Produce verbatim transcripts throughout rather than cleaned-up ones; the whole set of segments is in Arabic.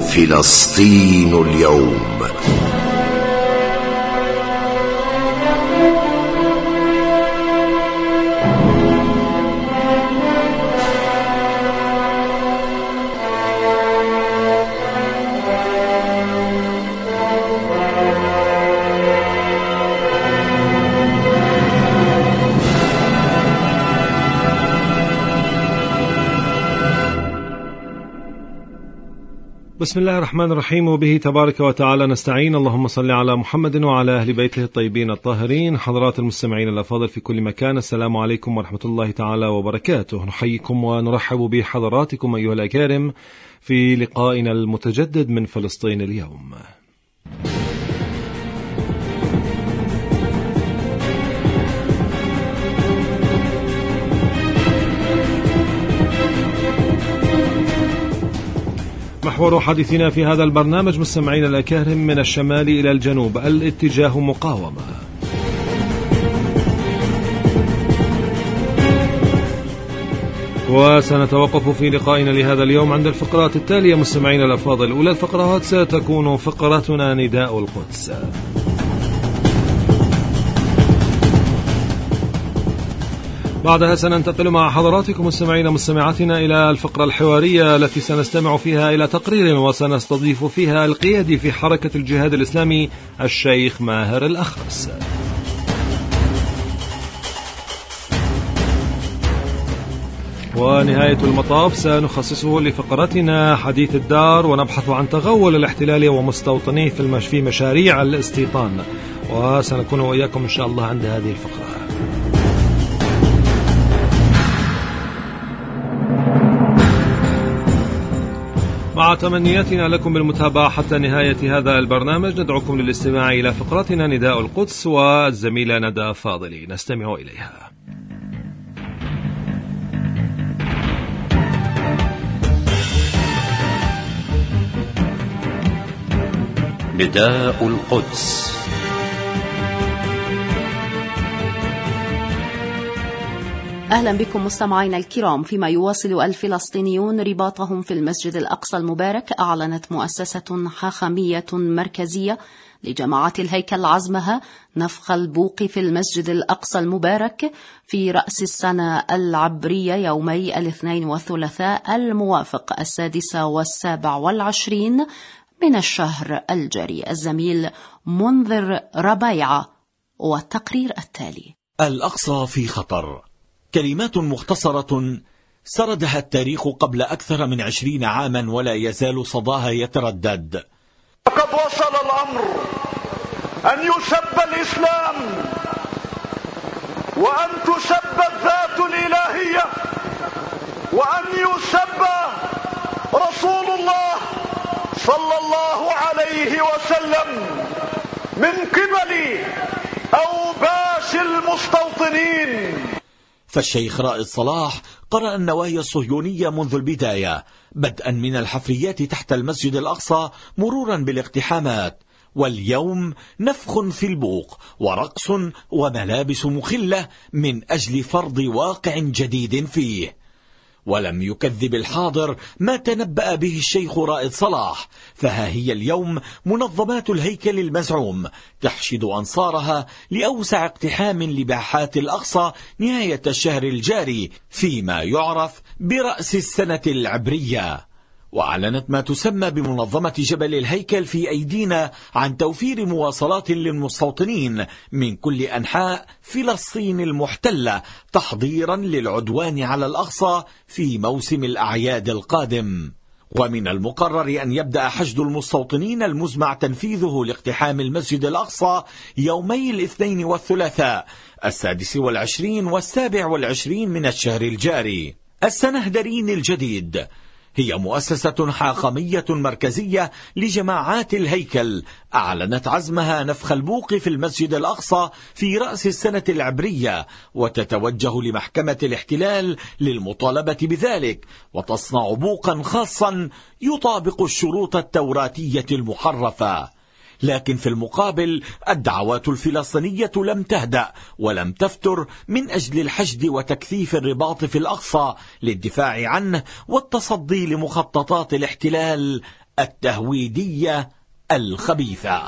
فلسطين اليوم. بسم الله الرحمن الرحيم، وبه تبارك وتعالى نستعين. اللهم صل على محمد وعلى أهل بيته الطيبين الطاهرين. حضرات المستمعين الأفاضل في كل مكان، السلام عليكم ورحمة الله تعالى وبركاته. نحييكم ونرحب بحضراتكم أيها الأكارم في لقائنا المتجدد من فلسطين اليوم. محور حديثنا في هذا البرنامج مستمعين الأكارم من الشمال إلى الجنوب، الاتجاه مقاومة. وسنتوقف في لقائنا لهذا اليوم عند الفقرات التالية مستمعين الأفاضل. أولى الفقرات ستكون فقرتنا نداء القدس، بعدها سننتقل مع حضراتكم مستمعين مستمعاتنا إلى الفقرة الحوارية التي سنستمع فيها إلى تقرير وسنستضيف فيها القيادي في حركة الجهاد الإسلامي الشيخ ماهر الأخرس. ونهاية المطاف سنخصصه لفقرتنا حديث الدار، ونبحث عن تغول الاحتلال ومستوطنيه في مشاريع الاستيطان، وسنكون وإياكم إن شاء الله عند هذه الفقرة. مع تمنياتنا لكم بالمتابعة حتى نهاية هذا البرنامج، ندعوكم للاستماع إلى فقرتنا نداء القدس والزميلة ندى فاضلي، نستمع إليها. نداء القدس. أهلا بكم مستمعينا الكرام. فيما يواصل الفلسطينيون رباطهم في المسجد الأقصى المبارك، أعلنت مؤسسة حاخامية مركزية لجماعات الهيكل عزمها نفخ البوق في المسجد الأقصى المبارك في رأس السنة العبرية يومي الاثنين والثلاثاء الموافق السادس والسابع والعشرين من الشهر الجاري. الزميل منذر ربيعة والتقرير التالي. الأقصى في خطر. كلمات مختصرة سردها التاريخ قبل أكثر من عشرين عاما ولا يزال صداها يتردد. لقد وصل الأمر أن يسب الإسلام وأن تسب الذات الإلهية وأن يسب رسول الله صلى الله عليه وسلم من قبل أوباش المستوطنين. فالشيخ رائد صلاح قرأ النوايا الصهيونية منذ البداية، بدءا من الحفريات تحت المسجد الأقصى مرورا بالاقتحامات، واليوم نفخ في البوق ورقص وملابس مخلة من أجل فرض واقع جديد فيه. ولم يكذب الحاضر ما تنبأ به الشيخ رائد صلاح، فها هي اليوم منظمات الهيكل المزعوم تحشد أنصارها لأوسع اقتحام لباحات الأقصى نهاية الشهر الجاري فيما يعرف برأس السنة العبرية. وأعلنت ما تسمى بمنظمة جبل الهيكل في أيدينا عن توفير مواصلات للمستوطنين من كل أنحاء فلسطين المحتلة تحضيرا للعدوان على الأقصى في موسم الأعياد القادم. ومن المقرر أن يبدأ حشد المستوطنين المزمع تنفيذه لاقتحام المسجد الأقصى يومي الاثنين والثلاثاء السادس والعشرين والسابع والعشرين من الشهر الجاري. السنهدرين الجديد هي مؤسسة حاخامية مركزية لجماعات الهيكل أعلنت عزمها نفخ البوق في المسجد الأقصى في رأس السنة العبرية، وتتوجه لمحكمة الاحتلال للمطالبة بذلك، وتصنع بوقا خاصا يطابق الشروط التوراتية المحرفة. لكن في المقابل الدعوات الفلسطينية لم تهدأ ولم تفتر من أجل الحشد وتكثيف الرباط في الأقصى للدفاع عنه والتصدي لمخططات الاحتلال التهويدية الخبيثة.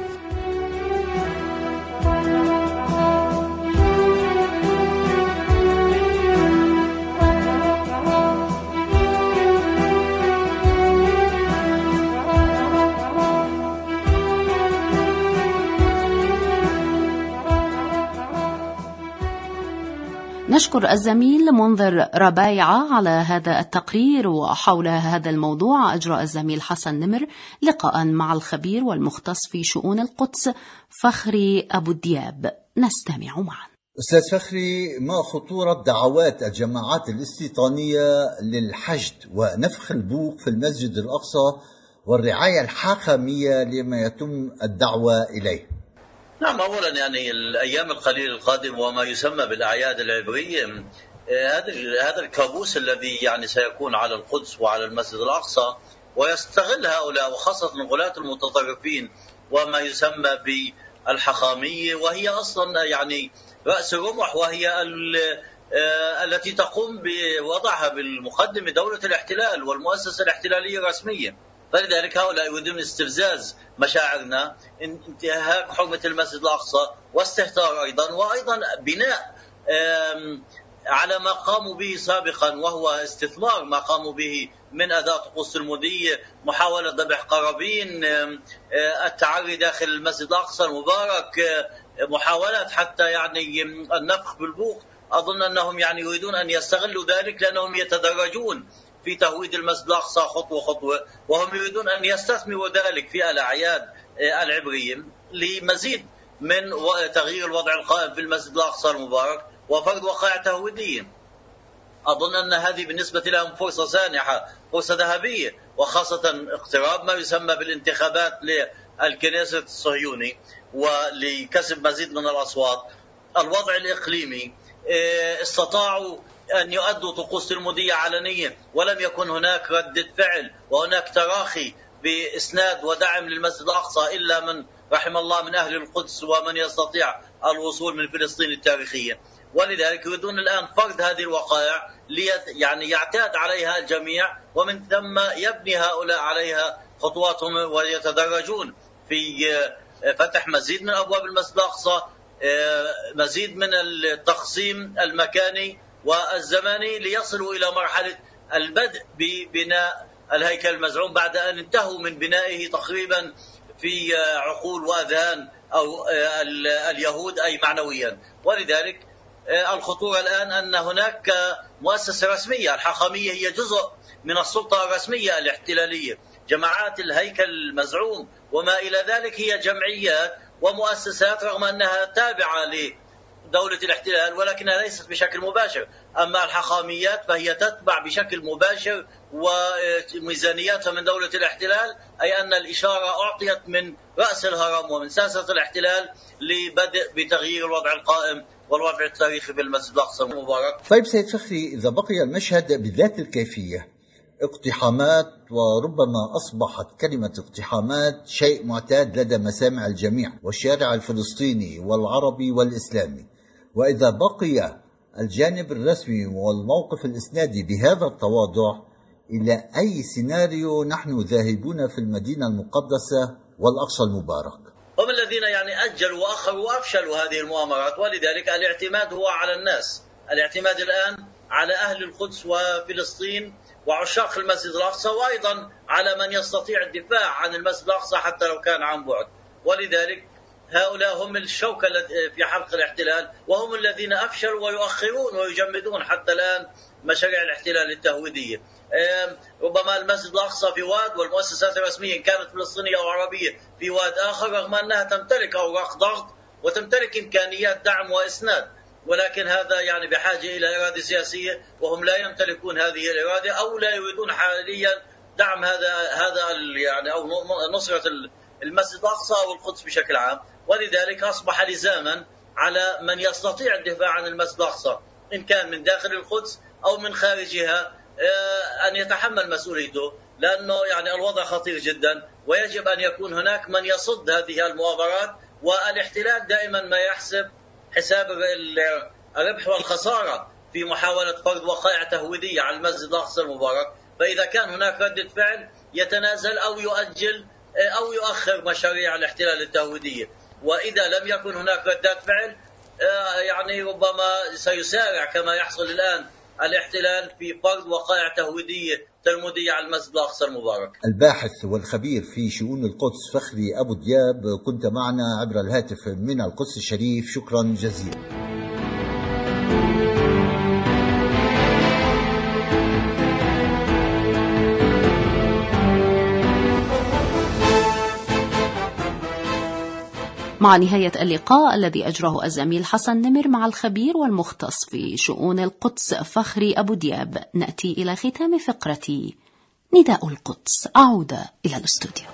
نشكر الزميل منذر ربايعة على هذا التقرير. وحول هذا الموضوع أجرى الزميل حسن نمر لقاء مع الخبير والمختص في شؤون القدس فخري أبو الدياب. نستمع معا. أستاذ فخري، ما خطورة دعوات الجماعات الاستيطانية للحشد ونفخ البوق في المسجد الأقصى والرعاية الحاخامية لما يتم الدعوة إليه؟ نعم، أولا يعني الأيام القليلة القادمة وما يسمى بالأعياد العبرية، هذا هذا الكابوس الذي يعني سيكون على القدس وعلى المسجد الأقصى، ويستغل هؤلاء وخاصة الغلاة المتطرفين وما يسمى بالحخامية، وهي أصلا يعني رأس الرمح، وهي التي تقوم بوضعها بالمقدمة دولة الاحتلال والمؤسسة الاحتلالية الرسمية. فلذلك هؤلاء يريدون استفزاز مشاعرنا، انتهاك حرمة المسجد الأقصى واستهتار أيضا، وأيضا بناء على ما قاموا به سابقا، وهو استثمار ما قاموا به من أداة طقوس المودية، محاولة ذبح قرابين، التعري داخل المسجد الأقصى المبارك، محاولات حتى يعني النفخ بالبوق. أظن أنهم يعني يريدون أن يستغلوا ذلك، لأنهم يتدرجون في تهويد المسجد الأقصى خطوة خطوة، وهم يريدون أن يستثمروا ذلك في الأعياد العبرية لمزيد من تغيير الوضع القائم في المسجد الأقصى المبارك وفرض وقائع تهويدية. أظن أن هذه بالنسبة لهم فرصة سانحة، فرصة ذهبية، وخاصة اقتراب ما يسمى بالانتخابات للكنيسة الصهيوني ولكسب مزيد من الأصوات. الوضع الإقليمي استطاعوا أن يؤدوا طقوس المودية علنية، ولم يكن هناك ردة فعل وهناك تراخي بإسناد ودعم للمسجد الأقصى إلا من رحم الله من أهل القدس ومن يستطيع الوصول من فلسطين التاريخية. ولذلك يريدون الآن فرض هذه الوقائع يعني يعتاد عليها الجميع، ومن ثم يبني هؤلاء عليها خطواتهم ويتدرجون في فتح مزيد من أبواب المسجد الأقصى، مزيد من التقسيم المكاني والزماني، ليصلوا إلى مرحلة البدء ببناء الهيكل المزعوم بعد أن انتهوا من بنائه تقريبا في عقول وأذهان أو اليهود أي معنويا. ولذلك الخطورة الآن أن هناك مؤسسة رسمية، الحخامية هي جزء من السلطة الرسمية الاحتلالية. جماعات الهيكل المزعوم وما إلى ذلك هي جمعيات ومؤسسات رغم أنها تابعة لدولة الاحتلال، ولكنها ليست بشكل مباشر. أما الحخاميات فهي تتبع بشكل مباشر وميزانياتها من دولة الاحتلال، أي أن الإشارة أعطيت من رأس الهرم ومن ساسة الاحتلال لبدء بتغيير الوضع القائم والوضع التاريخي بالمسجد الأقصى المبارك. طيب سيد فخري، إذا بقي المشهد بذات الكيفية، اقتحامات، وربما أصبحت كلمة اقتحامات شيء معتاد لدى مسامع الجميع والشارع الفلسطيني والعربي والإسلامي، وإذا بقي الجانب الرسمي والموقف الإسنادي بهذا التواضع، إلى أي سيناريو نحن ذاهبون في المدينة المقدسة والأقصى المبارك؟ هم الذين يعني أجلوا وأخروا وأفشلوا هذه المؤامرات، ولذلك الاعتماد هو على الناس. الاعتماد الآن على أهل القدس وفلسطين وعشاق المسجد الأقصى، وأيضا على من يستطيع الدفاع عن المسجد الأقصى حتى لو كان عن بعد. ولذلك هؤلاء هم الشوكة في حلق الاحتلال، وهم الذين أفشلوا ويؤخرون ويجمدون حتى الآن مشاريع الاحتلال التهويدية. ربما المسجد الأقصى في واد، والمؤسسات الرسمية إن كانت فلسطينية أو عربية في واد آخر، رغم أنها تمتلك أوراق ضغط وتمتلك إمكانيات دعم وإسناد، ولكن هذا يعني بحاجة إلى إرادة سياسية، وهم لا يمتلكون هذه الإرادة أو لا يريدون حاليا دعم هذا هذا يعني أو نصرة المسجد الأقصى أو القدس بشكل عام. ولذلك أصبح لزاما على من يستطيع الدفاع عن المسجد الأقصى إن كان من داخل القدس أو من خارجها أن يتحمل مسؤوليته، لأنه يعني الوضع خطير جدا، ويجب أن يكون هناك من يصد هذه المؤامرات. والاحتلال دائما ما يحسب حساب الربح والخسارة في محاولة فرض وقائع تهويدية على المسجد الأقصى المبارك. فإذا كان هناك ردة فعل يتنازل أو يؤجل أو يؤخر مشاريع الاحتلال التهويدية. وإذا لم يكن هناك ردات فعل يعني ربما سيسارع كما يحصل الآن الاحتلال في فرض وقائع تهويدية تلمودية على المسجد الأقصى المبارك. الباحث والخبير في شؤون القدس فخري أبو دياب، كنت معنا عبر الهاتف من القدس الشريف، شكرا جزيلا. مع نهاية اللقاء الذي أجراه الزميل حسن نمر مع الخبير والمختص في شؤون القدس فخري أبو دياب، نأتي إلى ختام فقرة نداء القدس. أعود إلى الاستوديو.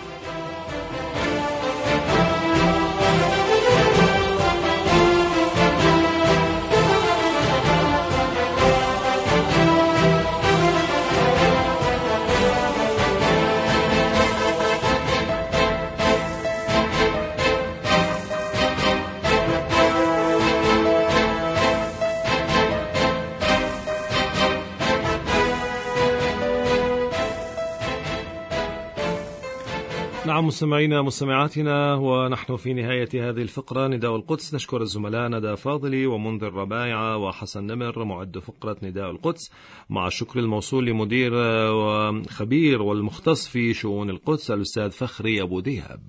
نعم مستمعينا مستمعاتنا، ونحن في نهاية هذه الفقرة نداء القدس. نشكر الزملاء ندى فاضلي ومنذر ربايعة وحسن نمر معد فقرة نداء القدس، مع الشكر الموصول لمدير وخبير والمختص في شؤون القدس الأستاذ فخري أبو دياب.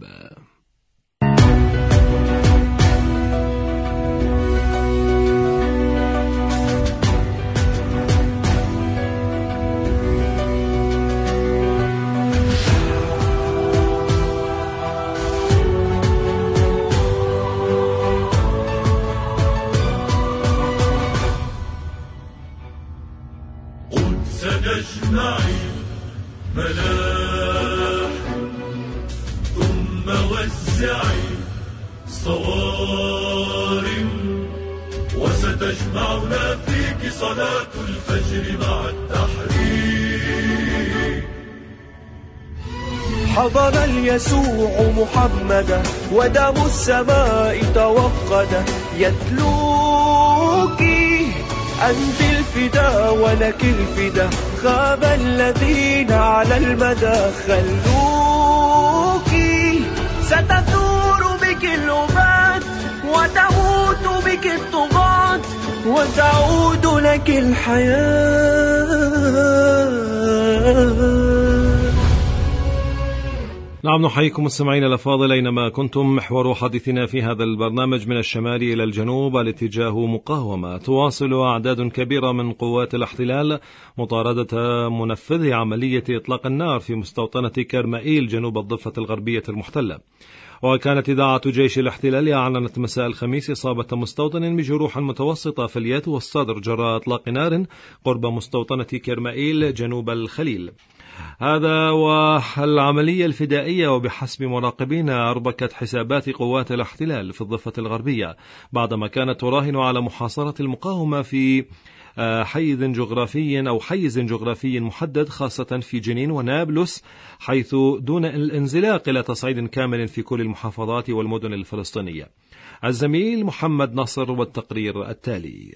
سنجمعي ملاح ثم وزعي صوارم، وستجمعنا فيك صلاة الفجر مع التحرير. حضر اليسوع محمدا ودم السماء توقد، يتلوك أنت الفدا ولك الفدا، خاب الذين على المدى خلوك. ستثور بك اللغات وتموت بك الطغاة وتعود لك الحياة. نعم نحييكم مستمعينا الأفاضل أينما كنتم. محور حديثنا في هذا البرنامج من الشمال إلى الجنوب الاتجاه مقاومة. تواصل أعداد كبيرة من قوات الاحتلال مطاردة منفذي عملية إطلاق النار في مستوطنة كرمائيل جنوب الضفة الغربية المحتلة. وكانت إذاعة جيش الاحتلال أعلنت مساء الخميس إصابة مستوطن بجروح متوسطة في اليد والصدر جراء إطلاق نار قرب مستوطنة كرمائيل جنوب الخليل. هذا والعملية الفدائية وبحسب مراقبين أربكت حسابات قوات الاحتلال في الضفة الغربية بعدما كانت تراهن على محاصرة المقاومة في حيز جغرافي أو حيز جغرافي محدد، خاصة في جنين ونابلس، حيث دون الانزلاق إلى تصعيد كامل في كل المحافظات والمدن الفلسطينية. الزميل محمد نصر والتقرير التالي.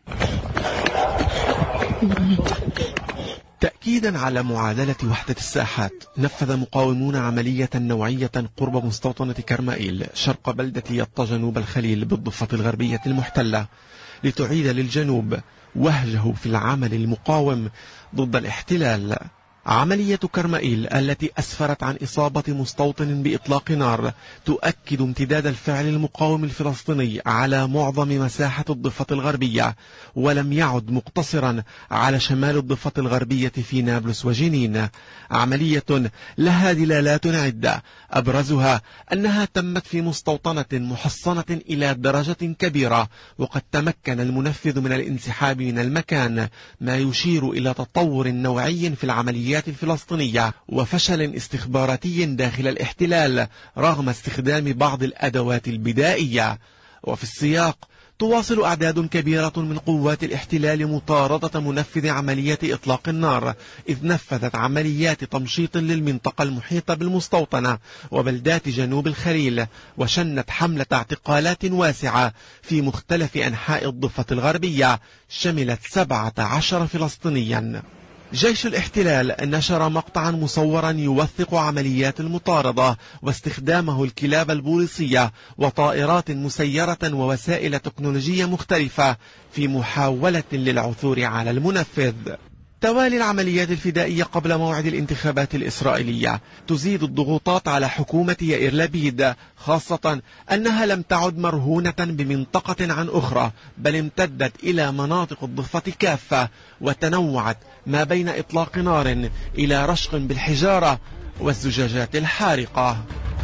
تأكيدا على معادلة وحدة الساحات، نفذ مقاومون عملية نوعية قرب مستوطنة كرمائيل شرق بلدة يطا جنوب الخليل بالضفة الغربية المحتلة لتعيد للجنوب وهجه في العمل المقاوم ضد الاحتلال. عملية كرمائيل التي أسفرت عن إصابة مستوطن بإطلاق نار تؤكد امتداد الفعل المقاوم الفلسطيني على معظم مساحة الضفة الغربية، ولم يعد مقتصرا على شمال الضفة الغربية في نابلس وجنين. عملية لها دلالات عدة، أبرزها أنها تمت في مستوطنة محصنة إلى درجة كبيرة، وقد تمكن المنفذ من الانسحاب من المكان، ما يشير إلى تطور نوعي في العمليات الفلسطينية وفشل استخباراتي داخل الاحتلال رغم استخدام بعض الأدوات البدائية. وفي السياق تواصل أعداد كبيرة من قوات الاحتلال مطاردة منفذ عملية إطلاق النار، إذ نفذت عمليات تمشيط للمنطقة المحيطة بالمستوطنة وبلدات جنوب الخليل، وشنت حملة اعتقالات واسعة في مختلف أنحاء الضفة الغربية شملت سبعة عشر فلسطينيا. جيش الاحتلال نشر مقطعا مصورا يوثق عمليات المطاردة واستخدامه الكلاب البوليسية وطائرات مسيرة ووسائل تكنولوجية مختلفة في محاولة للعثور على المنفذ. توالي العمليات الفدائية قبل موعد الانتخابات الإسرائيلية تزيد الضغوطات على حكومة يائير لبيد، خاصة أنها لم تعد مرهونة بمنطقة عن أخرى، بل امتدت إلى مناطق الضفة كافة، وتنوعت ما بين إطلاق نار إلى رشق بالحجارة والزجاجات الحارقة.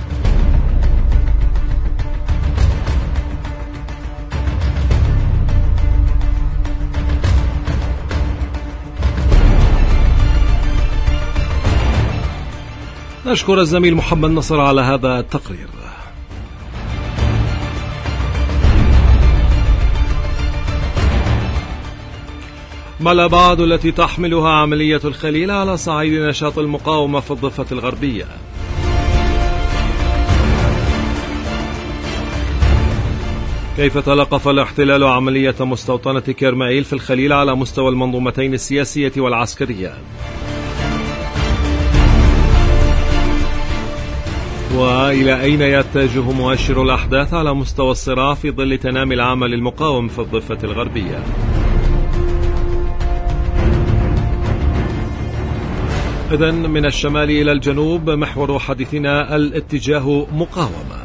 نشكر الزميل محمد نصر على هذا التقرير. ما الأبعاد التي تحملها عملية الخليل على صعيد نشاط المقاومة في الضفة الغربية؟ كيف تلقف الاحتلال عملية مستوطنة كرمائيل في الخليل على مستوى المنظومتين السياسية والعسكرية؟ وإلى أين يتجه مؤشر الأحداث على مستوى الصراع في ظل تنامي العمل المقاوم في الضفة الغربية؟ إذن من الشمال إلى الجنوب محور حديثنا الاتجاه مقاومة.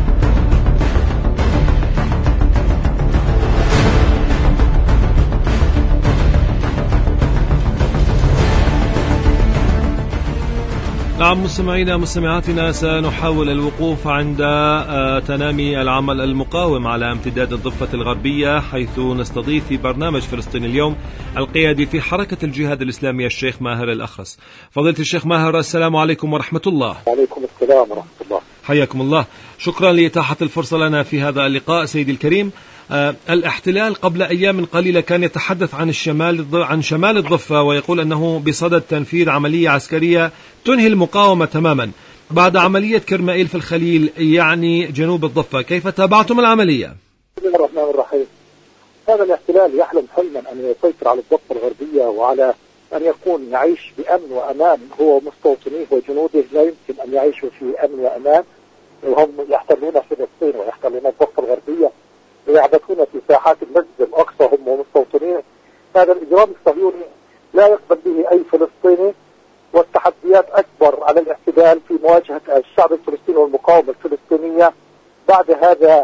نعم مستمعينا مستمعاتنا، سنحاول الوقوف عند تنامي العمل المقاوم على امتداد الضفة الغربية، حيث نستضيف في برنامج فلسطين اليوم القيادي في حركة الجهاد الإسلامي الشيخ ماهر الأخرس. فضيلة الشيخ ماهر، السلام عليكم ورحمة الله. وعليكم السلام ورحمة الله. حياكم الله، شكرا لإتاحة الفرصة لنا في هذا اللقاء سيدي الكريم. آه الاحتلال قبل أيام قليلة كان يتحدث عن الشمال عن شمال الضفة ويقول أنه بصدد تنفيذ عملية عسكرية تنهي المقاومة تماما بعد عملية كرمائيل في الخليل، يعني جنوب الضفة. كيف تابعتم العملية؟ بسم الله الرحمن الرحيم. هذا الاحتلال يحلم حلما أن يسيطر على الضفة الغربية وعلى أن يكون يعيش بأمن وأمان هو ومستوطنيه وجنوده. لا يمكن أن يعيشوا في أمن وأمان وهم يحتلون فلسطين ويحتلون الضفة الغربية ويعبثون في ساحات المسجد الأقصى هم ومستوطنيه. هذا الإجرام الصهيوني لا يقبل به أي فلسطيني، والتحديات أكبر على الاحتلال في مواجهة الشعب الفلسطيني والمقاومة الفلسطينية بعد هذا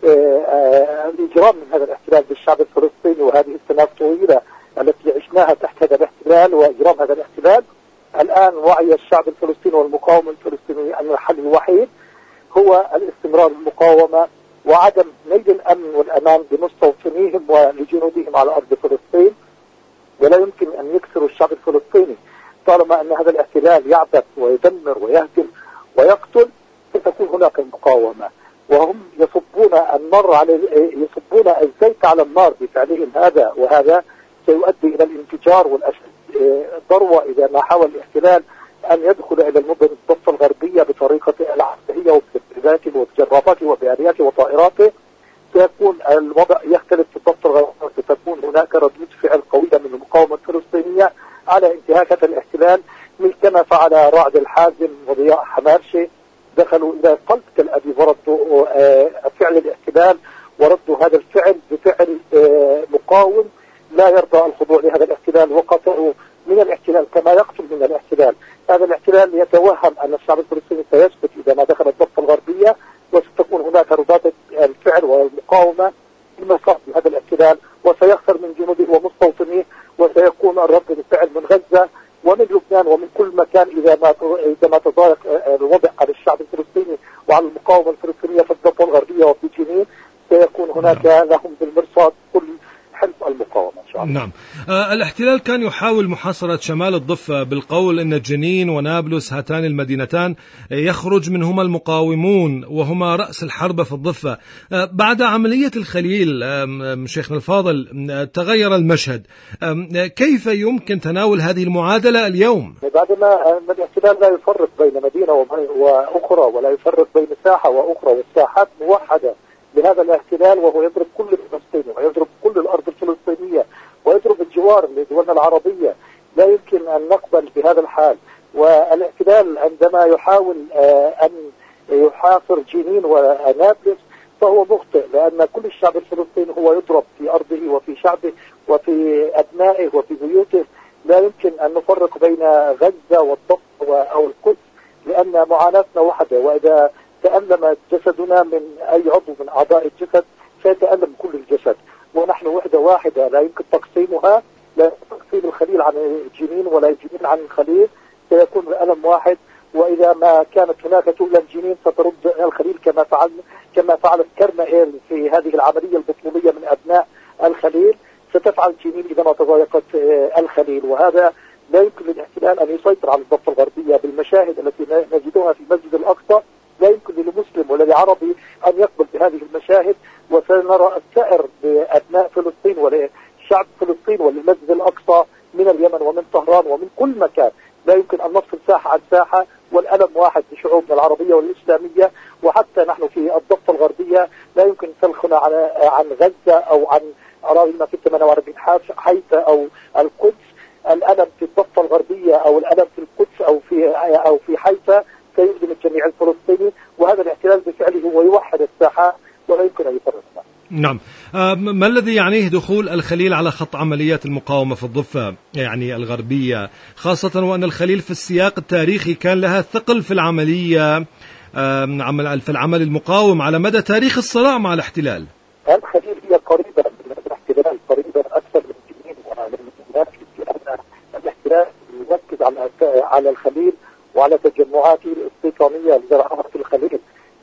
الإجرام من هذا الاحتلال بالشعب الفلسطيني وهذه السنوات الطويلة التي عشناها تحت هذا الاحتلال وإجرام هذا الاحتلال. الآن وعي الشعب الفلسطيني والمقاومة الفلسطينية أن الحل الوحيد هو الاستمرار بالمقاومة وعدم نيل الأمن والأمان بمستوطنيهم ولجنودهم على أرض فلسطين، ولا يمكن أن يكسروا الشعب الفلسطيني طالما أن هذا الاحتلال يعبث ويدمر ويهدم ويقتل. ستكون هناك المقاومة، وهم يصبون النار على يصبون الزيت على النار بفعلهم هذا، وهذا سيؤدي إلى الانفجار والذروة إذا ما حاول الاحتلال أن يدخل إلى المدن الضفة الغربية بطريقة العسكرية وبتدريباته وبجرافاته وبآلياته وطائراته. سيكون الوضع يختلف في الضفة الغربية، ستكون هناك ردود فعل قوية من المقاومة الفلسطينية على انتهاكات الاحتلال، مثل كما فعل رعد الحازم وضياء حمارشي، دخلوا إلى قلب تل أبيب وردوا فعل الاحتلال وردوا هذا الفعل بفعل مقاوم لا يرضى الخضوع لهذا الاحتلال، وقتلوا من الاحتلال كما يقتل من الاحتلال. هذا الاحتلال يتوهم أن الشعب الفلسطيني سيسقط إذا ما دخل الضفة الغربية، وستكون هناك ردود الفعل والمقاومة لمصلحة هذا الاحتلال، وسيخسر من جنوده ومستوطنيه، وسيكون الرد بالفعل من غزة ومن لبنان ومن كل مكان إذا ما إذا ما تضايق الوضع على الشعب الفلسطيني وعلى المقاومة الفلسطينية في الضفة الغربية وفي جنين. سيكون هناك لهم بالمرصاد كل حلف المقاومة إن شاء الله. نعم. آه الاحتلال كان يحاول محاصرة شمال الضفة بالقول أن جنين ونابلس هاتان المدينتان يخرج منهما المقاومون وهما رأس الحرب في الضفة. آه بعد عملية الخليل آه شيخنا الفاضل آه تغير المشهد. آه كيف يمكن تناول هذه المعادلة اليوم؟ بعدما الاحتلال لا يفرق بين مدينة وأخرى ولا يفرق بين ساحة وأخرى، والساحات موحدة لهذا الاحتلال، وهو يضرب كل فلسطين ويضرب كل الأرض الفلسطينية ويضرب الجوار لدولنا العربية. لا يمكن يمكن أن نقبل بهذا الحال. والاحتلال عندما يحاول أن يحاصر جنين ونابلس فهو مخطئ، لأن كل الشعب الفلسطيني هو يضرب في أرضه وفي شعبه وفي أبنائه وفي بيوته. لا يمكن أن نفرق بين غزة والضفة أو القدس، لأن معاناتنا واحدة، وإذا تألم جسدنا من أي عضو من أعضاء الجسد سيتألم كل الجسد، ونحن وحدة واحدة لا يمكن تقسيمها. لا تقسيم الخليل عن جنين ولا جنين عن الخليل، سيكون الألم واحد. وإذا ما كانت هناك تؤلم جنين سترد الخليل كما فعل كما فعلت كرمائيل في هذه العملية البطولية من أبناء الخليل، ستفعل جنين إذا ما تضايقت الخليل. وهذا لا يمكن للاحتلال أن يسيطر على الضفة الغربية بالمشاهد التي نجدها في المسجد الأقصى. لا يمكن للمسلم ولا لعربي أن يقبل بهذه المشاهد، وسنرى الثأر بأبناء فلسطين ولشعب فلسطين وللمسجد الأقصى من اليمن ومن طهران ومن كل مكان. لا يمكن أن نفصل ساحة عن ساحة، والألم واحد لشعوبنا العربية والإسلامية. وحتى نحن في الضفة الغربية لا يمكن سلخنا عن غزة أو عن أراضينا في ثمانية وأربعين حيفا أو القدس. الألم في الضفة الغربية أو الألم في القدس أو في أو في حيفا سيؤلم الجميع الفلسطيني، وهذا الاحتلال بفعله هو يوحد الساحة ولا يمكن أن يفرقنا. نعم. ما الذي يعنيه دخول الخليل على خط عمليات المقاومة في الضفة يعني الغربية، خاصة وأن الخليل في السياق التاريخي كان لها ثقل في العملية في العمل المقاوم على مدى تاريخ الصراع مع الاحتلال؟ الخليل هي قريبة من الاحتلال، قريبة أكثر من الجنين ومن الناس، لأن الاحتلال يركز على على الخليل وعلى تجمعاته الاستيطانية اللي زرعها في الخليل.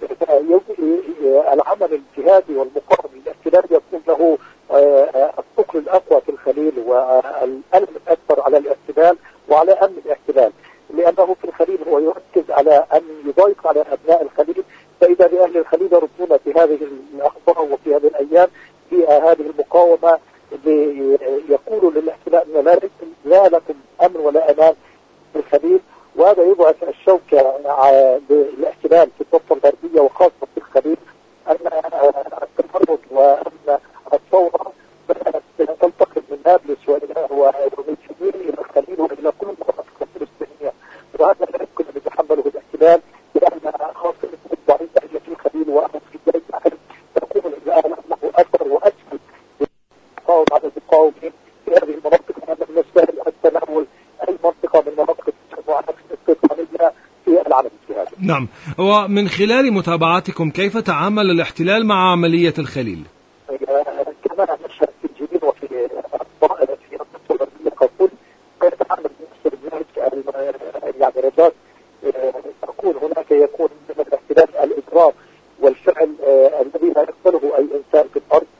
العمل الجهادي والمقاوم للاحتلال يكون له الثقل الأقوى في الخليل والألم الأكبر على الاحتلال وعلى أمن الاحتلال، لأنه في الخليل هو يركز على أن يضيق على أبناء الخليل. فإذا بأهل الخليل يردون في هذه الأخبار وفي هذه الأيام في هذه المقاومة يقولوا للاحتلال أن لا لكم أمن ولا أمان في الخليل، وهذا يضعف الشوكة للاحتلال في الضفة الغربية وخاصة في الخليل. أن التمرد وأن الثورة تنتقل من نابلس ومن سبيل إلى الخليل وإلى كل المناطق الفلسطينية، وهذا لا يمكن أن يتحمله الاحتلال، لأن خاصة الضعيفة هي في الخليل وأمر في الجيش أحد تكون الآن له أكثر وأسهل للمقاومة على المقاومين في هذه المناطق، وأن من السهل التناول أي منطقة من مناطق التجمعات الاستيطانية في العمل الجهادي. نعم. ومن خلال متابعتكم كيف تعامل الاحتلال مع عملية الخليل؟ كما نشهد في الجنين وفي الطائرة في الضفة الغربية ككل يتعامل بنفس النهج، يعني رجاء تكون هناك يكون من الاحتلال الإجرام والفعل الذي لا يقبله أي إنسان في الأرض.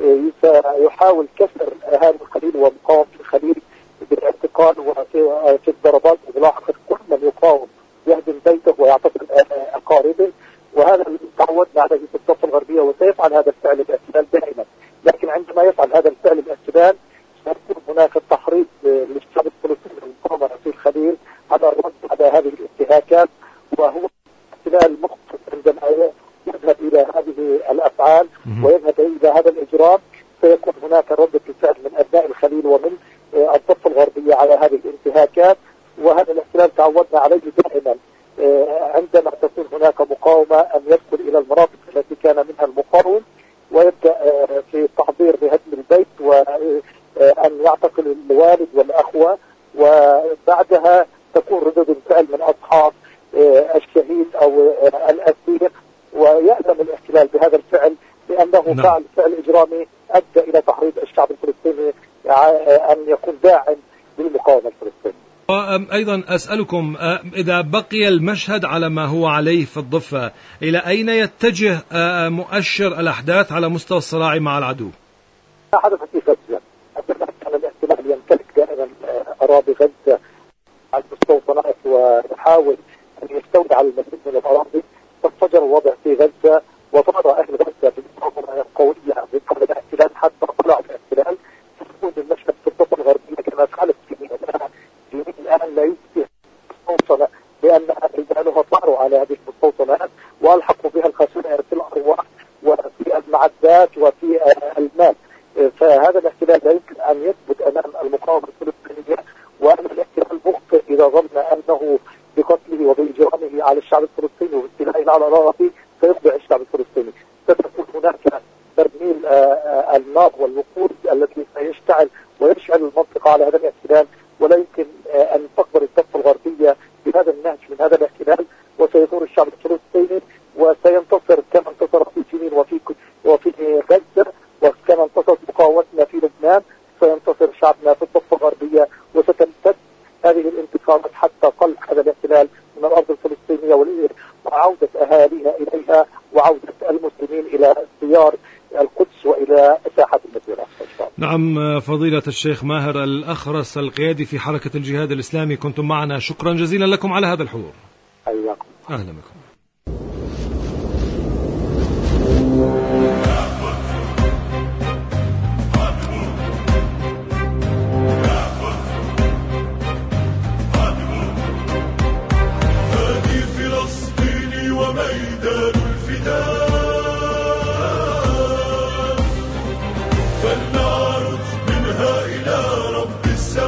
يحاول كسر أهالي الخليل ومقاومة الخليل بالاعتقال وفي الضربات وملاحقة كل من يقاوم يهدم بيته ويعتقل أقاربه، وهذا اللي تعودنا عليه في الضفة الغربية، وسيفعل هذا الفعل الاحتلال دائما. لكن عندما يفعل هذا الفعل الاحتلال سيكون هناك تحريض للشعب الفلسطيني المقاومة في الخليل على الرد على هذه الانتهاكات، وهو احتلال مخطط عندما يذهب إلى هذه الأفعال ويذهب إلى هذا الإجرام سيكون هناك ردة الفعل من أبناء الخليل ومن الضفة الغربية على هذه الانتهاكات. وهذا الاحتلال تعودنا عليه دائما عندما تكون هناك مقاومة أن يدخل إلى المناطق التي كان منها المقاوم ويبدأ في التحضير لهدم البيت وأن يعتقل الوالد والأخوة، وبعدها تكون ردود الفعل من أصحاب الشهيد أو الأسير، ويألم الاحتلال بهذا الفعل لأنه نعم. فعل فعل إجرامي أدى إلى تحريض الشعب الفلسطيني أن يكون داعم للمقاومة الفلسطينية. أيضا أسألكم إذا بقي المشهد على ما هو عليه في الضفة، إلى أين يتجه مؤشر الأحداث على مستوى الصراع مع العدو؟ ما حدث في غزة عندما كان الاحتلال يمتلك دائما أراضي غزة على المستوطنات ويحاول أن يستولي على المزيد من الأراضي، فانفجر الوضع في غزة وصار أهل غزة بمقاومة قوية ضد الاحتلال حتى طلع الاحتلال. ستكون المشهد في الضفة الغربية كما فعلت في اليمين الآن لا يشبه مستوطنة، لأن رجالها طاروا على هذه المستوطنات وألحقوا بها الخسائر في الأرواح وفي المعدات وفي المال. فهذا الاحتلال لا يمكن أن يثبت أمام المقاومة الفلسطينية، وأن الاحتلال على الشعب الفلسطيني واستيلائه على الأراضي سيخضع الشعب الفلسطيني. ستكون هناك ترميل النار والوقود التي سيشتعل ويشعل المنطقة على هذا الاحتلال، ولا يمكن أن تقبل الضفة الغربية بهذا النهج من هذا الاحتلال، وسيثور الشعب الفلسطيني وسينتصر كما انتصر في جنين وفي وفي غزة، وكما انتصرت مقاومتنا في لبنان سينتصر شعبنا في الضفة الغربية، وستمتد هذه الانتصارات حتى قلع هذا الاحتلال من الأرض الفلسطينية وعودة أهاليها إليها وعودة المسلمين إلى ديار القدس وإلى ساحة المسجد الأقصى. نعم فضيلة الشيخ ماهر الأخرس القيادي في حركة الجهاد الإسلامي، كنتم معنا، شكرا جزيلا لكم على هذا الحضور. حياكم. أهلا بكم. وميدان الفداء فلنعرج منها إلى رب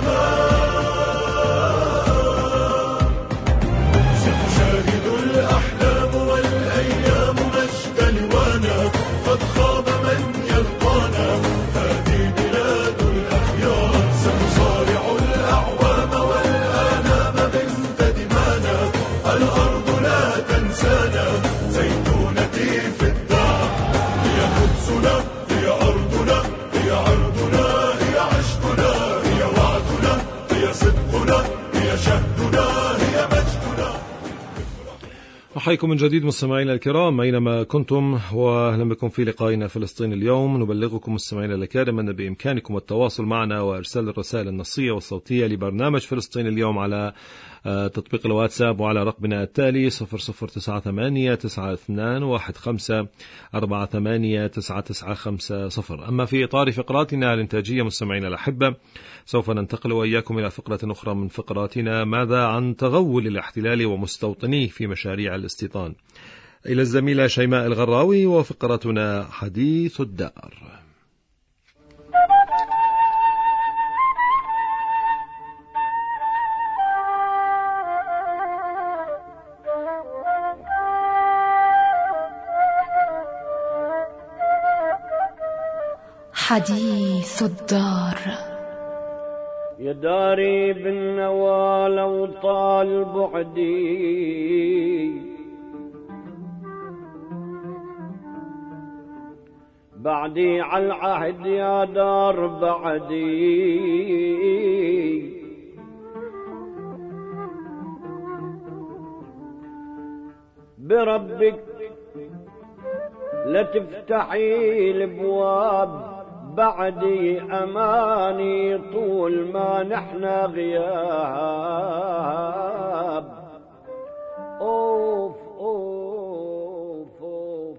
السماء، ستشاهد الأحلام والأيام مجد لوانا، قد خاب من يلقانا، هذه بلاد الأخيار، سنصارع الأعوام والآلام بنت دمانا، الأرض لا تنسانا، زيتونتي في الدار، هي قدسنا، هي أرضنا، هي عرضنا، هي عشقنا، هي وعدنا، هي صدقنا، هي شهدنا، هي مجدنا. أحييكم من جديد مستمعينا الكرام أينما كنتم، وأهلا بكم في لقائنا فلسطين اليوم. نبلغكم مستمعينا الكرام أن بإمكانكم التواصل معنا وإرسال الرسائل النصية والصوتية لبرنامج فلسطين اليوم على تطبيق الواتساب وعلى رقمنا التالي صفر صفر تسعة ثمانية تسعة اثنان واحد خمسة أربعة ثمانية تسعة تسعة خمسة صفر. أما في إطار فقراتنا الإنتاجية مستمعينا الأحبة، سوف ننتقل وإياكم إلى فقرة أخرى من فقراتنا، ماذا عن تغول الاحتلال ومستوطنيه في مشاريع الاستيطان، إلى الزميلة شيماء الغراوي وفقرتنا حديث الدار. حديث الدار. يا داري بالنوى لو طال بعدي، بعدي على العهد يا دار بعدي، بربك لا تفتحي الابواب بعدي، أماني طول ما نحنا غياب. أوف أوف أوف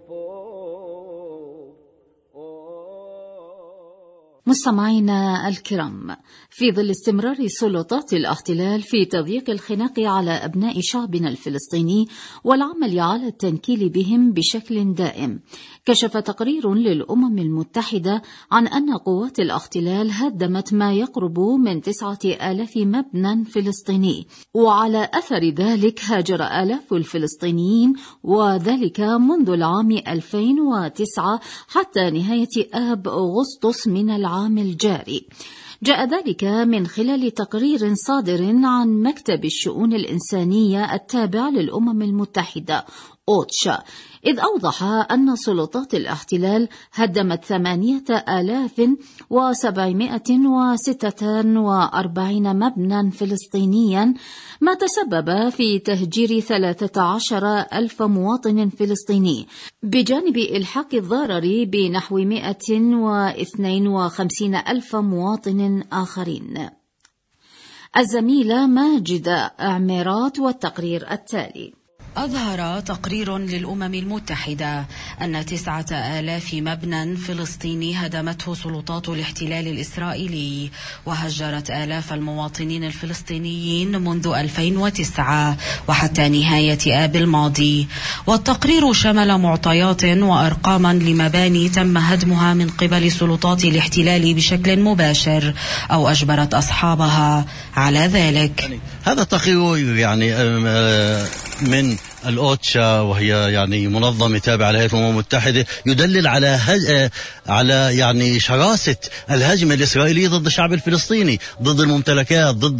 أوف. مستمعينا الكرام، في ظل استمرار سلطات الاحتلال في تضييق الخناق على أبناء شعبنا الفلسطيني والعمل على التنكيل بهم بشكل دائم، كشف تقرير للأمم المتحدة عن أن قوات الاحتلال هدمت ما يقرب من تسعة آلاف مبنى فلسطيني، وعلى أثر ذلك هاجر آلاف الفلسطينيين، وذلك منذ العام ألفين وتسعة حتى نهاية آب أغسطس من العام الجاري. جاء ذلك من خلال تقرير صادر عن مكتب الشؤون الإنسانية التابع للأمم المتحدة أوتشا، إذ أوضح أن سلطات الاحتلال هدمت ثمانية آلاف وسبعمائة وستة وأربعين مبنى فلسطينيا، ما تسبب في تهجير ثلاثة عشر ألف مواطن فلسطيني، بجانب إلحاق الضرر بنحو مائة واثنين وخمسين ألف مواطن آخرين. الزميلة ماجدة عميرات والتقرير التالي. أظهر تقرير للأمم المتحدة أن تسعة آلاف مبنى فلسطيني هدمته سلطات الاحتلال الإسرائيلي، وهجرت آلاف المواطنين الفلسطينيين منذ ألفين وتسعة وحتى نهاية آب الماضي. والتقرير شمل معطيات وأرقاما لمباني تم هدمها من قبل سلطات الاحتلال بشكل مباشر أو أجبرت أصحابها على ذلك. هذا التقرير يعني من الأوتشا، وهي يعني منظمة تابعة لهيئة الأمم المتحدة، يدلل على هج... على يعني شراسة الهجمة الإسرائيلية ضد الشعب الفلسطيني، ضد الممتلكات، ضد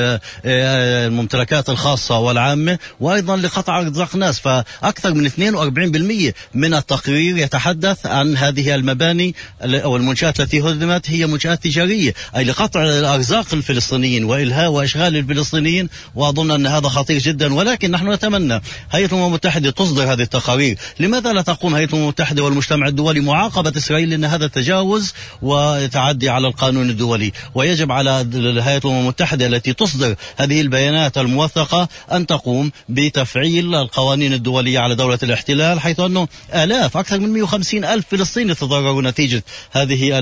الممتلكات الخاصة والعامة، وأيضا لقطع أرزاق ناس. فأكثر من اثنين وأربعين بالمئة من التقرير يتحدث عن هذه المباني أو المنشآت التي هدمت هي منشآت تجارية، أي لقطع الأرزاق الفلسطينيين وإلهاء وإشغال الفلسطينيين. وأظن أن هذا خطير جدا، ولكن نحن نتمنى هيئة الأمم المتحدة تصدر هذه التقارير. لماذا لا تقوم هيئة الأمم المتحدة والمجتمع الدولي معاقبة إسرائيل؟ لأن هذا تجاوز وتعدي على القانون الدولي، ويجب على هيئة الأمم المتحدة التي تصدر هذه البيانات الموثقة أن تقوم بتفعيل القوانين الدولية على دولة الاحتلال، حيث أنه آلاف أكثر من مئة وخمسين ألف فلسطيني تضرروا نتيجة هذه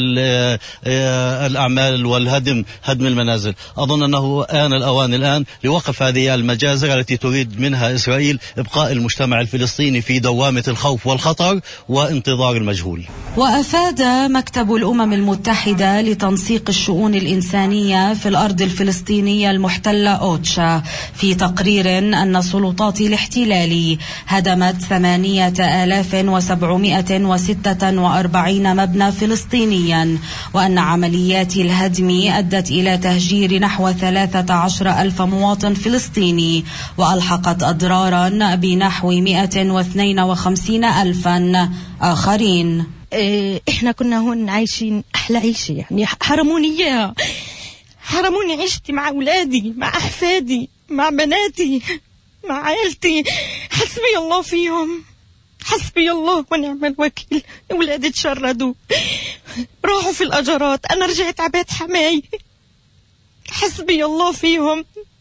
الأعمال والهدم، هدم المنازل. أظن أنه آن الأوان الآن لوقف هذه المجازر التي تريد منها إسرائيل إبقاء المجتمع الفلسطيني في دوامة الخوف والخطر وانتظار المجهول. وأفاد مكتب الأمم المتحدة لتنسيق الشؤون الإنسانية في الأرض الفلسطينية المحتلة أوتشا في تقرير أن سلطات الاحتلال هدمت ثمانية آلاف وسبعمائة وستة وأربعين مبنى فلسطينيا، وأن عمليات الهدم أدت إلى تهجير نحو ثلاثة عشر ألف مواطن فلسطيني، وألحقت أضرارا بنحو مئة واثنين وخمسين ألفا آخرين. إحنا كنا هون عايشين أحلى عيشة، يعني حرموني إياها، حرموني عيشتي مع أولادي، مع أحفادي، مع بناتي، مع عائلتي. حسبي الله فيهم، حسبي الله ونعم الوكيل. أولادي تشردوا، راحوا في الأجرات، أنا رجعت عبيت حماي. حسبي الله فيهم،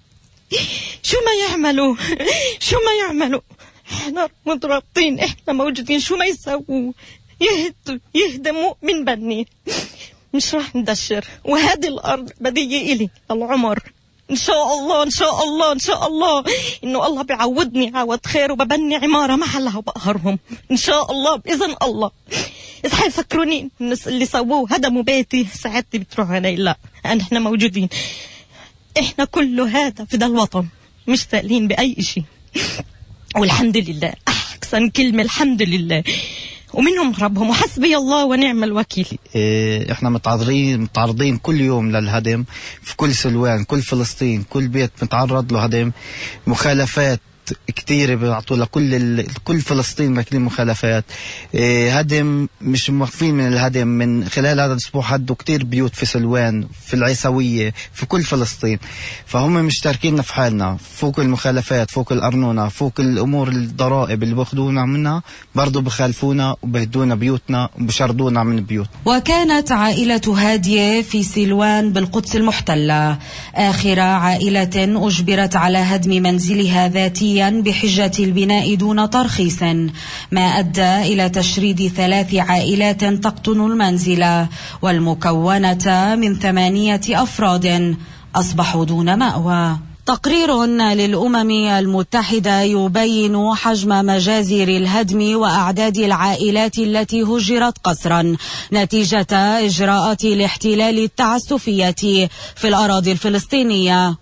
شو ما يعملوا شو ما يعملوا احنا مترابطين، احنا موجودين، شو ما يسووا، يهدوا يهدموا من بني، مش راح ندشر. وهذه الأرض بدية إلي العمر، إن شاء الله إن شاء الله إن شاء الله إنه الله بيعودني عوض خير، وببني عمارة محلها وبقهرهم إن شاء الله بإذن الله. إذا حيفكروني الناس اللي سووه هدموا بيتي ساعتي بتروح علي، لا احنا موجودين، احنا كله هذا في ده الوطن مش سائلين بأي شيء، والحمد لله، أحسن كلمة الحمد لله، ومنهم ربهم، وحسبي الله ونعم الوكيل. إيه احنا متعرضين متعرضين كل يوم للهدم في كل سلوان، كل فلسطين، كل بيت متعرض له هدم، مخالفات كتير بيعطوا لكل ال... كل فلسطين ماكلين مخالفات. إيه هدم مش موقفين من الهدم، من خلال هذا الاسبوع هدوا كتير بيوت في سلوان، في العيسوية، في كل فلسطين. فهم مشتركين في حالنا، فوق المخالفات، فوق الأرنونة، فوق الأمور الضرائب اللي بياخذونا منها، برضو بخالفونا وبهدونا بيوتنا وبشردونا من البيوت. وكانت عائلة هادية في سلوان بالقدس المحتلة آخر عائلة أجبرت على هدم منزلها ذاتيا بحجة البناء دون ترخيص، ما أدى إلى تشريد ثلاث عائلات تقطن المنزل، والمكونة من ثمانية أفراد أصبحوا دون مأوى. تقرير للأمم المتحدة يبين حجم مجازر الهدم وأعداد العائلات التي هجرت قسرا نتيجة إجراءات الاحتلال التعسفية في الأراضي الفلسطينية.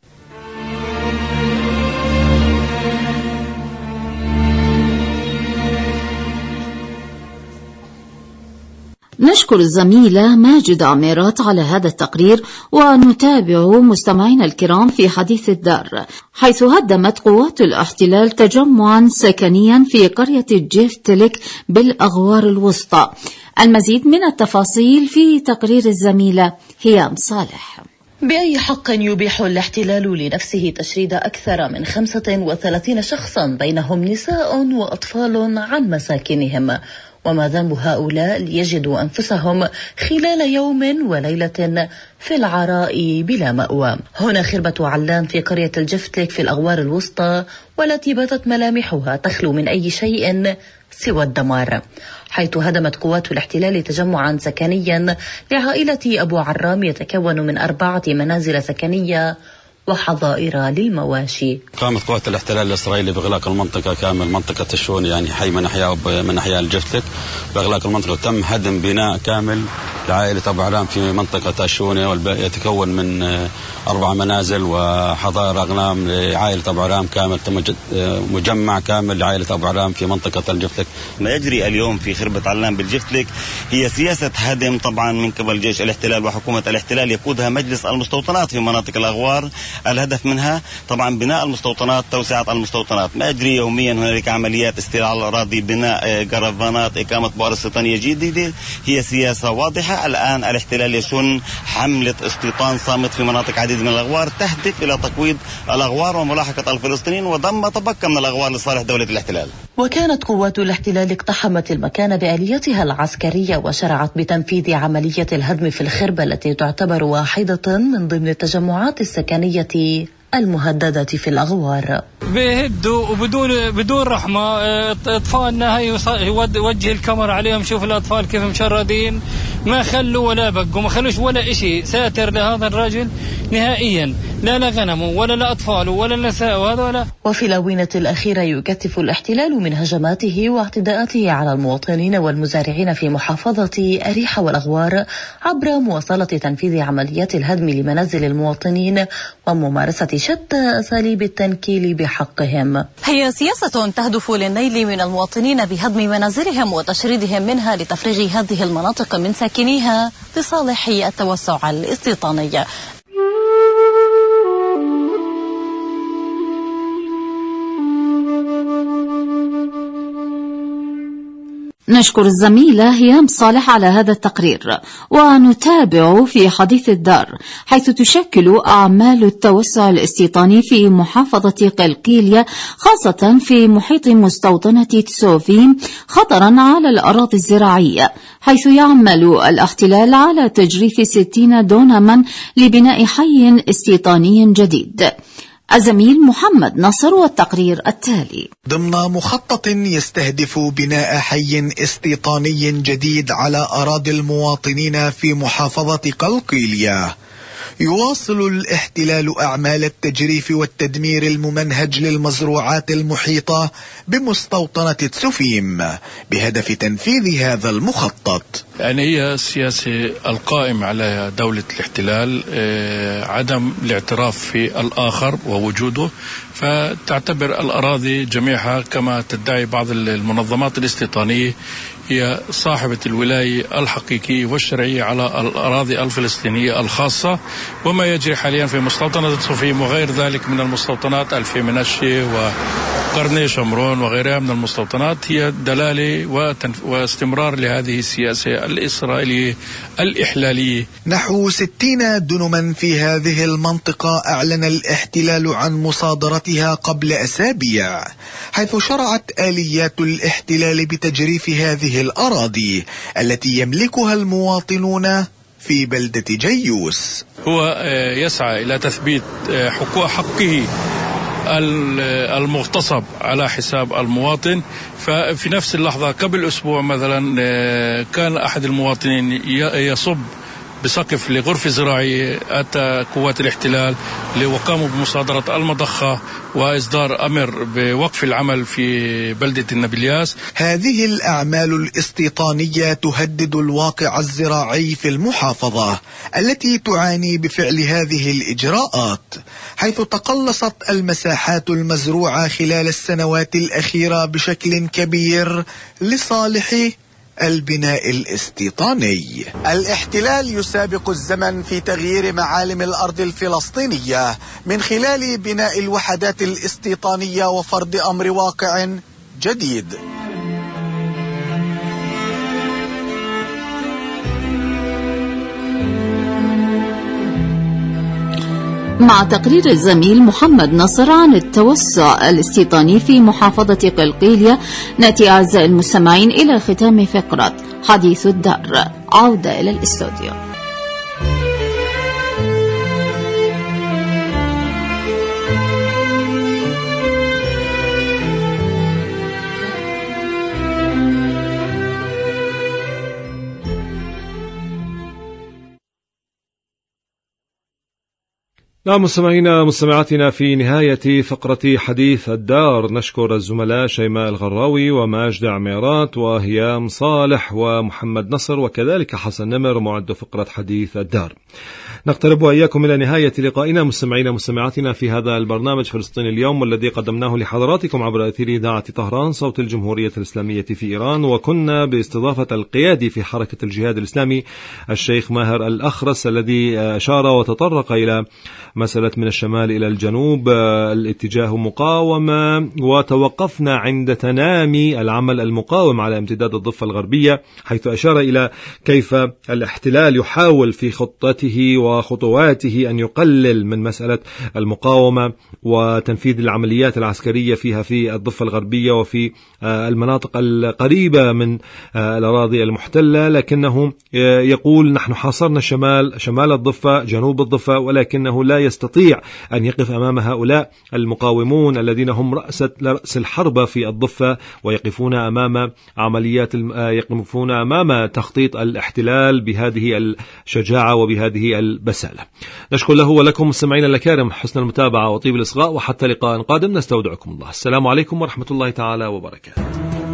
نشكر الزميلة ماجد عميرات على هذا التقرير، ونتابع مستمعينا الكرام في حديث الدار، حيث هدمت قوات الاحتلال تجمعا سكنيا في قرية جيفتلك بالأغوار الوسطى. المزيد من التفاصيل في تقرير الزميلة هيام صالح. بأي حق يبيح الاحتلال لنفسه تشريد أكثر من خمسة وثلاثين شخصا بينهم نساء وأطفال عن مساكنهم؟ وما ذنب هؤلاء ليجدوا أنفسهم خلال يوم وليلة في العراء بلا مأوى؟ هنا خربة علان في قرية الجفتلك في الأغوار الوسطى، والتي باتت ملامحها تخلو من أي شيء سوى الدمار، حيث هدمت قوات الاحتلال تجمعا سكنيا لعائلة أبو عرام يتكون من أربعة منازل سكنية وحظائر للمواشي. قامت قوات الاحتلال الإسرائيلي بإغلاق المنطقة كامل، منطقة الشون يعني حي من أحياء من أحياء الجفتلك، بإغلاق المنطقة. تم هدم بناء كامل لعائلة أبو عرام في منطقة الشونة، والباقي يتكون من أربع منازل وحظائر أغنام لعائلة أبو عرام كامل، مجمع كامل لعائلة أبو عرام في منطقة الجفتلك. ما يجري اليوم في خربة علام بالجفتلك هي سياسة هدم طبعا من قبل جيش الاحتلال وحكومة الاحتلال يقودها مجلس المستوطنات في مناطق الأغوار. الهدف منها طبعا بناء المستوطنات، توسعة المستوطنات. ما يجري يوميا هنالك عمليات استيلاء الأراضي، بناء كرفانات، إقامة بؤر استيطانية جديدة. هي سياسة واضحة. الآن الاحتلال يشن حملة استيطان صامت في مناطق عديدة من الأغوار تهدف إلى تقويض الأغوار وملاحقة الفلسطينيين وضم ما تبقى من الأغوار لصالح دولة الاحتلال. وكانت قوات الاحتلال اقتحمت المكان بآليتها العسكرية وشرعت بتنفيذ عملية الهدم في الخربة التي تعتبر واحدة من ضمن التجمعات السكنية المهددة في الأغوار. بيهدوا وبدون بدون رحمة. أطفالنا هي يوجه الكاميرا عليهم، شوف الأطفال كيف مشردين، ما خلوا ولا بقوا، ما خلوش ولا إشي ساتر لهذا الرجل نهائيا، لا لغنمه ولا لأطفاله ولا نساء وهذا ولا. وفي الآونة الأخيرة يكثف الاحتلال من هجماته واعتداءاته على المواطنين والمزارعين في محافظة أريحة والأغوار عبر مواصلة تنفيذ عمليات الهدم لمنازل المواطنين وممارسة شتى أساليب التنكيل بحقهم. هي سياسة تهدف للنيل من المواطنين بهدم منازلهم وتشريدهم منها لتفريغ هذه المناطق من ساكنيها لصالح التوسع الاستيطاني. نشكر الزميلة هيام صالح على هذا التقرير. ونتابع في حديث الدار، حيث تشكل أعمال التوسع الاستيطاني في محافظة قلقيلية خاصة في محيط مستوطنة تسوفيم خطرا على الأراضي الزراعية، حيث يعمل الاحتلال على تجريف ستين دونما لبناء حي استيطاني جديد. الزميل محمد نصر والتقرير التالي. ضمن مخطط يستهدف بناء حي استيطاني جديد على أراضي المواطنين في محافظة قلقيلية، يواصل الاحتلال أعمال التجريف والتدمير الممنهج للمزروعات المحيطة بمستوطنة تسوفيم بهدف تنفيذ هذا المخطط. يعني هي السياسة القائم على دولة الاحتلال عدم الاعتراف في الآخر ووجوده، فتعتبر الأراضي جميعها كما تدعي بعض المنظمات الاستيطانية هي صاحبة الولاية الحقيقية والشرعية على الأراضي الفلسطينية الخاصة. وما يجري حاليا في مستوطنة تسوفيم وغير ذلك من المستوطنات ألفي منشي وقرني شمرون وغيرها من المستوطنات هي دلالة واستمرار لهذه السياسة الإسرائيلية الإحلالية. نحو ستين دنما في هذه المنطقة أعلن الاحتلال عن مصادرتها قبل أسابيع، حيث شرعت آليات الاحتلال بتجريف هذه الأراضي التي يملكها المواطنون في بلدة جيوس. هو يسعى إلى تثبيت حقوق حقه المغتصب على حساب المواطن. ففي نفس اللحظة قبل أسبوع مثلا كان أحد المواطنين يصب بسقف لغرفة زراعية، أتى قوات الاحتلال وقاموا بمصادرة المضخة وإصدار أمر بوقف العمل في بلدة النابلياس. هذه الأعمال الاستيطانية تهدد الواقع الزراعي في المحافظة التي تعاني بفعل هذه الإجراءات، حيث تقلصت المساحات المزروعة خلال السنوات الأخيرة بشكل كبير لصالح البناء الاستيطاني. الاحتلال يسابق الزمن في تغيير معالم الأرض الفلسطينية من خلال بناء الوحدات الاستيطانية وفرض أمر واقع جديد. مع تقرير الزميل محمد نصر عن التوسع الاستيطاني في محافظة قلقيلية، نأتي أعزائي المستمعين إلى ختام فقرة حديث الدار. عودة إلى الاستوديو. نعم مستمعينا مستمعاتنا، في نهاية فقرة حديث الدار نشكر الزملاء شيماء الغراوي وماجد عميرات وهيام صالح ومحمد نصر وكذلك حسن نمر معد فقرة حديث الدار. نقترب وإياكم إلى نهاية لقائنا مستمعينا مستمعاتنا في هذا البرنامج فلسطين اليوم، والذي قدمناه لحضراتكم عبر أثير إذاعة طهران صوت الجمهورية الإسلامية في إيران، وكنا باستضافة القيادي في حركة الجهاد الإسلامي الشيخ ماهر الأخرس، الذي أشار وتطرق إلى مسألة من الشمال إلى الجنوب الاتجاه مقاومة، وتوقفنا عند تنامي العمل المقاوم على امتداد الضفة الغربية، حيث أشار إلى كيف الاحتلال يحاول في خطته وخطواته أن يقلل من مسألة المقاومة وتنفيذ العمليات العسكرية فيها في الضفة الغربية وفي المناطق القريبة من الأراضي المحتلة، لكنه يقول نحن حاصرنا الشمال شمال الضفة جنوب الضفة، ولكنه لا يستطيع أن يقف أمام هؤلاء المقاومون الذين هم رأس رأس الحرب في الضفة، ويقفون أمام عمليات يقفون أمام تخطيط الاحتلال بهذه الشجاعة وبهذه البسالة. نشكر له ولكم مستمعينا الكرام حسن المتابعة وطيب الإصغاء، وحتى لقاء قادم نستودعكم الله. السلام عليكم ورحمة الله تعالى وبركاته.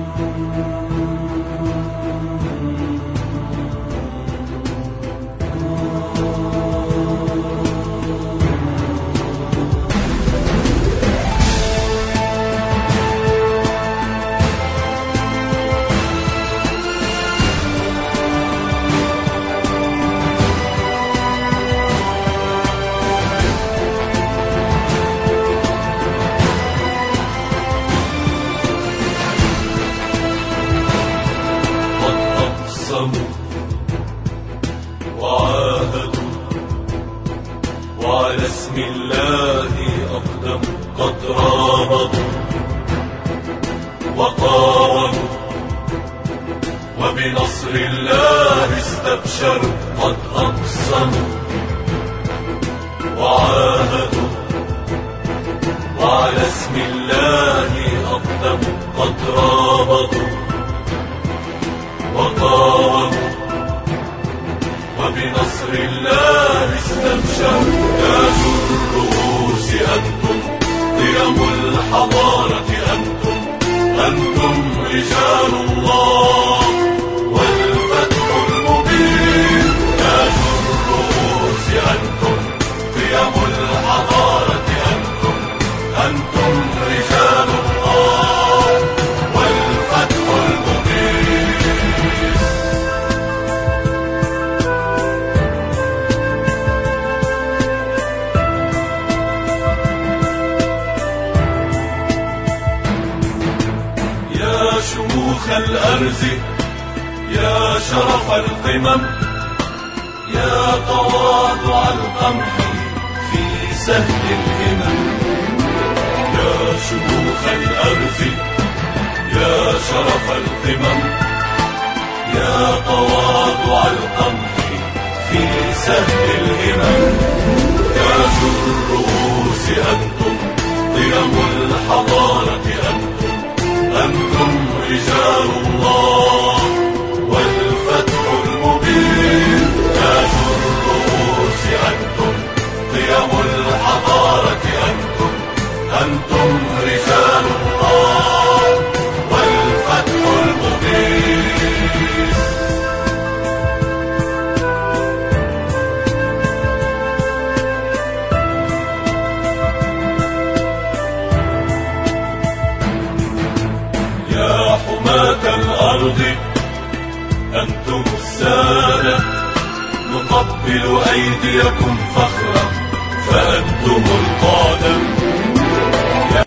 وبنصر الله استبشروا، قد أقسموا وعاهدوا، وعلى اسم الله أقدموا، قد رابطوا وقاوموا، وبنصر الله استبشروا. تاج الرؤوس أنتم، قيم الحضارة أنتم، أنتم رجال الله والفتح المبين. تاج الرؤوس أنتم، قيم الحضارة أنتم، أنتم رجال الله والفتح المبين. يا شموخ الأرز، يا شرف القمم، يا تواضع القمح في سهل الهمم. يا شموخ الأرز، يا شرف القمم، يا تواضع القمح في سهل الهمم. تاج الرؤوس أنتم، قيم الحضارة أنتم، أنتم رجال الله والفتح المبين. تاج الرؤوس أنتم، قيم الحضارة أنتم، أنتم رجال الله والفتح المبين. يا حماة الأرض أنتم السادة، نقبل أيديكم فخرا